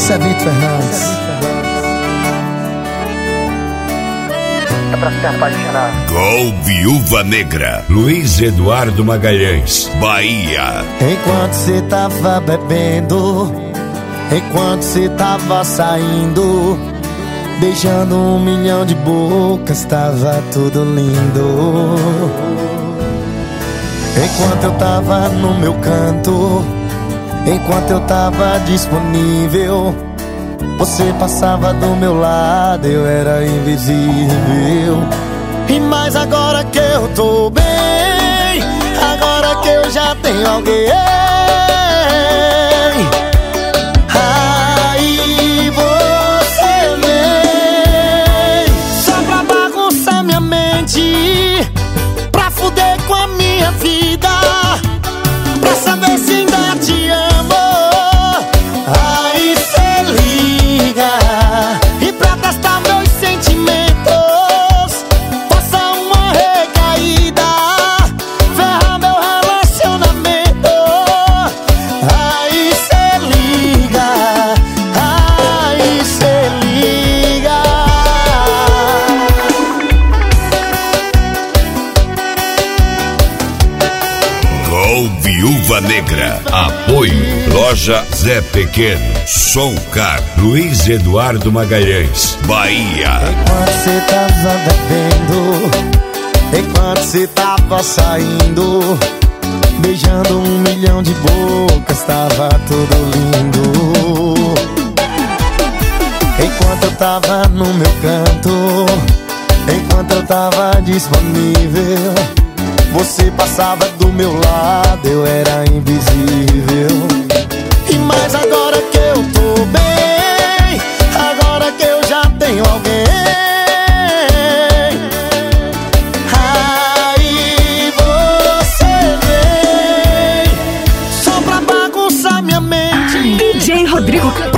Isso é Vitor Fernandes. É pra se apaixonar. Gol Viúva Negra, Luiz Eduardo Magalhães, Bahia. Enquanto cê tava bebendo, enquanto cê tava saindo, beijando 1 milhão de bocas, tava tudo lindo. Enquanto eu tava no meu canto, enquanto eu tava disponível, você passava do meu lado, eu era invisível. E mais agora que eu tô bem, agora que eu já tenho alguém, aí você vem só pra bagunçar minha mente, pra fuder com a minha vida, pra saber se ainda te amo. Aí cê liga e pra testar meus sentimentos, passa uma recaída, ferra meu relacionamento. Aí cê liga, aí cê liga. Gol Viúva Negra. Apoio Loja Zé Pequeno, Som Car, Luiz Eduardo Magalhães, Bahia. Enquanto cê tava bebendo, enquanto cê tava saindo, beijando 1 milhão de bocas, tava tudo lindo. Enquanto eu tava no meu canto, enquanto eu tava disponível, você passava do meu lado, eu era invisível. E mais agora que eu tô bem, agora que eu já tenho alguém, aí você vem só pra bagunçar minha mente. DJ Rodrigo